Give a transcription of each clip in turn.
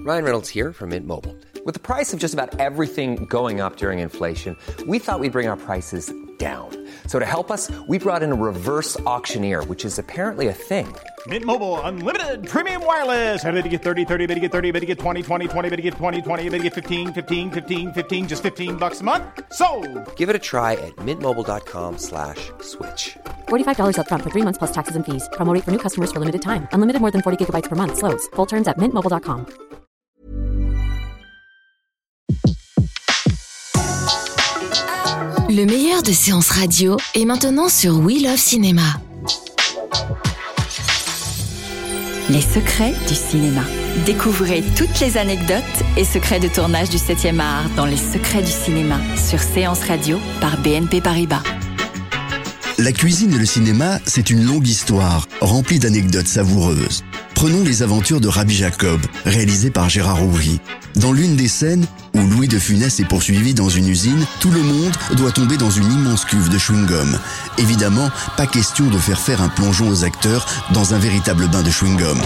Ryan Reynolds here from Mint Mobile. With the price of just about everything going up during inflation, we thought we'd bring our prices down. So to help us, we brought in a reverse auctioneer, which is apparently a thing. Mint Mobile Unlimited Premium Wireless. How to get 30, 30, bit to get 30, bit to get 20, 20, 20, bit to get 20, 20, bit to get 15, 15, 15, 15, just $15 a month? Sold! Give it a try at mintmobile.com/switch. $45 up front for 3 months plus taxes and fees. Promo rate for new customers for limited time. Unlimited more than 40 gigabytes per month. Slows full terms at mintmobile.com. Le meilleur de séances radio est maintenant sur We Love Cinéma. Les secrets du cinéma. Découvrez toutes les anecdotes et secrets de tournage du 7e art dans Les secrets du cinéma sur Séance Radio par BNP Paribas. La cuisine et le cinéma, c'est une longue histoire, remplie d'anecdotes savoureuses. Prenons les aventures de Rabbi Jacob, réalisé par Gérard Ouvry. Dans l'une des scènes où Louis de Funès est poursuivi dans une usine, tout le monde doit tomber dans une immense cuve de chewing-gum. Évidemment, pas question de faire un plongeon aux acteurs dans un véritable bain de chewing-gum.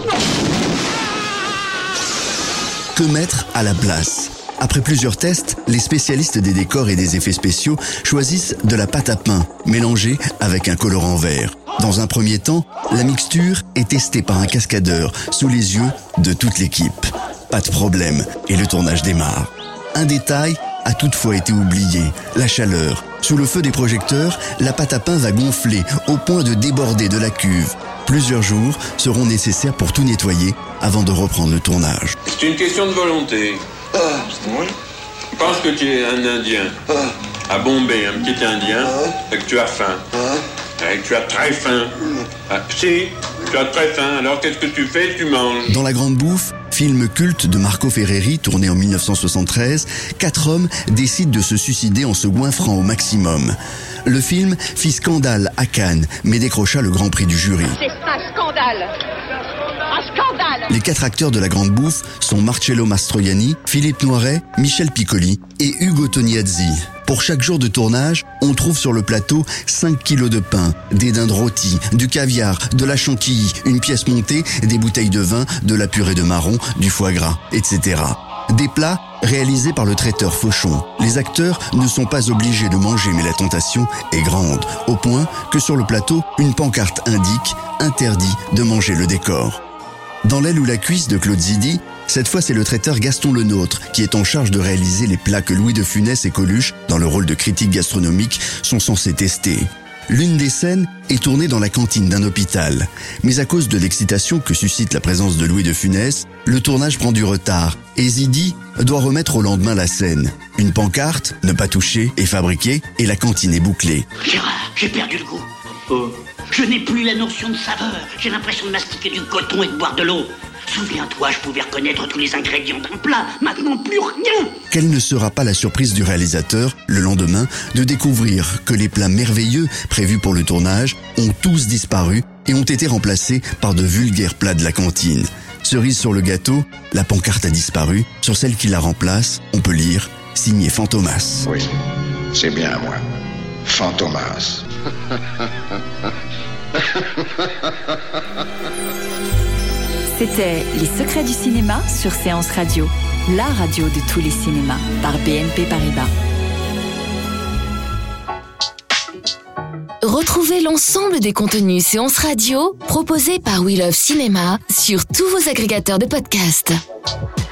Que mettre à la place ? Après plusieurs tests, les spécialistes des décors et des effets spéciaux choisissent de la pâte à pain, mélangée avec un colorant vert. Dans un premier temps, la mixture est testée par un cascadeur sous les yeux de toute l'équipe. Pas de problème, et le tournage démarre. Un détail a toutefois été oublié, la chaleur. Sous le feu des projecteurs, la pâte à pain va gonfler au point de déborder de la cuve. Plusieurs jours seront nécessaires pour tout nettoyer avant de reprendre le tournage. C'est une question de volonté. Oui. Je pense que tu es un Indien. À Bombay, un petit Indien, et que tu as faim. Et que tu as très faim. Si, tu as très faim, alors qu'est-ce que tu fais ? Tu manges. Dans La Grande Bouffe, film culte de Marco Ferreri, tourné en 1973, 4 hommes décident de se suicider en se goinfrant au maximum. Le film fit scandale à Cannes, mais décrocha le Grand Prix du jury. C'est un scandale ! Un scandale ! Les 4 acteurs de La Grande Bouffe sont Marcello Mastroianni, Philippe Noiret, Michel Piccoli et Ugo Tognazzi. Pour chaque jour de tournage, on trouve sur le plateau 5 kilos de pain, des dindes rôties, du caviar, de la chantilly, une pièce montée, des bouteilles de vin, de la purée de marron, du foie gras, etc. Des plats réalisés par le traiteur Fauchon. Les acteurs ne sont pas obligés de manger, mais la tentation est grande, au point que sur le plateau, une pancarte indique « Interdit de manger le décor ». Dans L'aile ou la cuisse de Claude Zidi, cette fois c'est le traiteur Gaston Lenôtre qui est en charge de réaliser les plats que Louis de Funès et Coluche, dans le rôle de critique gastronomique, sont censés tester. L'une des scènes est tournée dans la cantine d'un hôpital. Mais à cause de l'excitation que suscite la présence de Louis de Funès, le tournage prend du retard et Zidi doit remettre au lendemain la scène. Une pancarte, ne pas toucher, est fabriquée et la cantine est bouclée. Gérard, j'ai perdu le goût. Je n'ai plus la notion de saveur. J'ai l'impression de mastiquer du coton et de boire de l'eau. Souviens-toi, je pouvais reconnaître tous les ingrédients d'un plat. Maintenant, plus rien. Quelle ne sera pas la surprise du réalisateur, le lendemain, de découvrir que les plats merveilleux prévus pour le tournage ont tous disparu et ont été remplacés par de vulgaires plats de la cantine. Cerise sur le gâteau, la pancarte a disparu. Sur celle qui la remplace, on peut lire « Signé Fantomas ». Oui, c'est bien à moi. Fantomas. C'était Les secrets du cinéma sur Séance Radio, la radio de tous les cinémas par BNP Paribas. Retrouvez l'ensemble des contenus Séance Radio proposés par We Love Cinéma sur tous vos agrégateurs de podcasts.